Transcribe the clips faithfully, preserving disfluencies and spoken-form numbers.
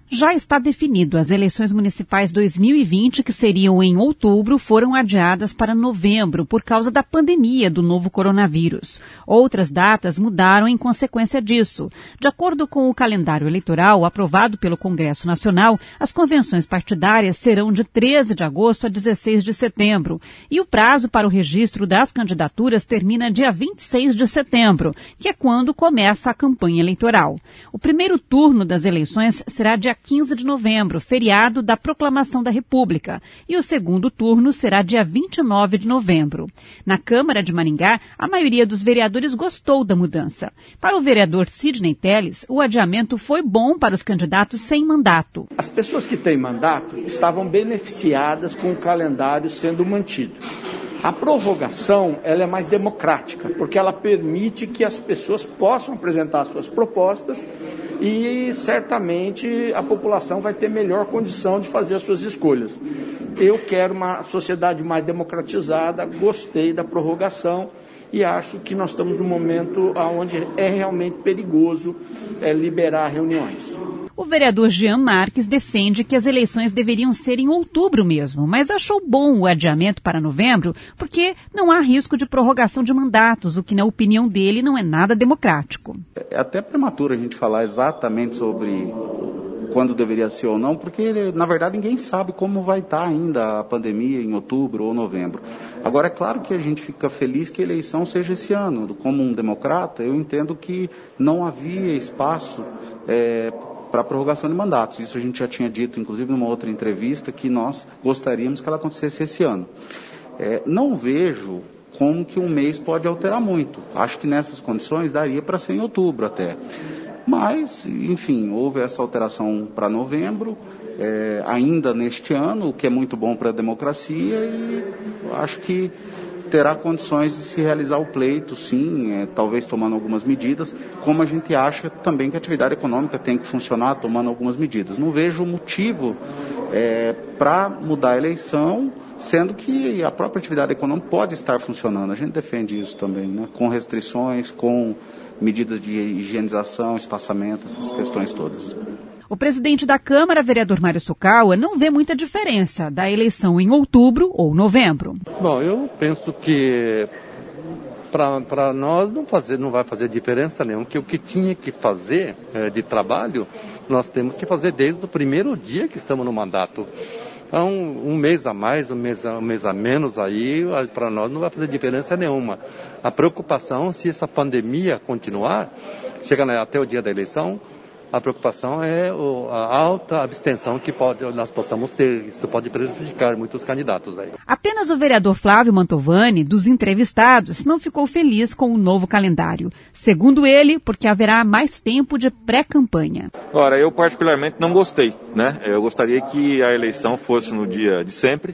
Já está definido. As eleições municipais dois mil e vinte, que seriam em outubro, foram adiadas para novembro por causa da pandemia do novo coronavírus. Outras datas mudaram em consequência disso. De acordo com o calendário eleitoral aprovado pelo Congresso Nacional, as convenções partidárias serão de treze de agosto a dezesseis de setembro. E o prazo para o registro das candidaturas termina dia vinte e seis de setembro, que é quando começa a campanha eleitoral. O primeiro turno das eleições será dia quinze de novembro, feriado da Proclamação da República, e o segundo turno será dia vinte e nove de novembro. Na Câmara de Maringá, a maioria dos vereadores gostou da mudança. Para o vereador Sidney Telles, o adiamento foi bom para os candidatos sem mandato. As pessoas que têm mandato estavam beneficiadas com o calendário sendo mantido. A prorrogação, ela é mais democrática, porque ela permite que as pessoas possam apresentar suas propostas e certamente a população vai ter melhor condição de fazer as suas escolhas. Eu quero uma sociedade mais democratizada, gostei da prorrogação e acho que nós estamos num momento onde é realmente perigoso é, liberar reuniões. O vereador Jean Marques defende que as eleições deveriam ser em outubro mesmo, mas achou bom o adiamento para novembro porque não há risco de prorrogação de mandatos, o que, na opinião dele, não é nada democrático. É até prematuro a gente falar exatamente sobre quando deveria ser ou não, porque, na verdade, ninguém sabe como vai estar ainda a pandemia em outubro ou novembro. Agora, é claro que a gente fica feliz que a eleição seja esse ano. Como um democrata, eu entendo que não havia espaço é, para a prorrogação de mandatos. Isso a gente já tinha dito, inclusive, numa outra entrevista, que nós gostaríamos que ela acontecesse esse ano. É, não vejo como que um mês pode alterar muito. Acho que nessas condições daria para ser em outubro até. Mas, enfim, houve essa alteração para novembro, é, ainda neste ano, o que é muito bom para a democracia, e acho que terá condições de se realizar o pleito, sim, é, talvez tomando algumas medidas, como a gente acha também que a atividade econômica tem que funcionar tomando algumas medidas. Não vejo motivo é, para mudar a eleição, sendo que a própria atividade econômica pode estar funcionando. A gente defende isso também, né? Com restrições, com medidas de higienização, espaçamento, essas questões todas. O presidente da Câmara, vereador Mário Sucaua, não vê muita diferença da eleição em outubro ou novembro. Bom, eu penso que para nós não, fazer, não vai fazer diferença nenhuma, que o que tinha que fazer é, de trabalho, nós temos que fazer desde o primeiro dia que estamos no mandato. Então, um mês a mais, um mês a, um mês a menos aí, para nós não vai fazer diferença nenhuma. A preocupação, se essa pandemia continuar, chega até o dia da eleição, a preocupação é a alta abstenção que pode, nós possamos ter. Isso pode prejudicar muitos candidatos aí. Apenas o vereador Flávio Mantovani, dos entrevistados, não ficou feliz com o novo calendário. Segundo ele, porque haverá mais tempo de pré-campanha. Ora, eu particularmente não gostei, né? Eu gostaria que a eleição fosse no dia de sempre,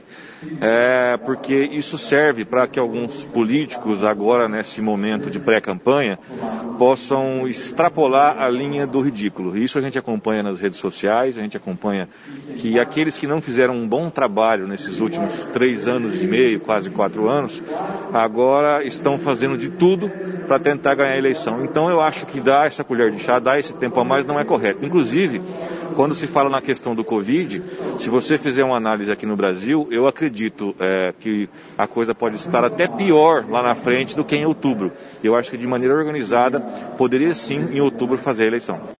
é, porque isso serve para que alguns políticos, agora nesse momento de pré-campanha, possam extrapolar a linha do ridículo. Isso a gente acompanha nas redes sociais, a gente acompanha que aqueles que não fizeram um bom trabalho nesses últimos três anos e meio, quase quatro anos, agora estão fazendo de tudo para tentar ganhar a eleição. Então eu acho que dar essa colher de chá, dar esse tempo a mais não é correto. Inclusive, quando se fala na questão do Covid, se você fizer uma análise aqui no Brasil, eu acredito é, que a coisa pode estar até pior lá na frente do que em outubro. Eu acho que de maneira organizada poderia sim em outubro fazer a eleição.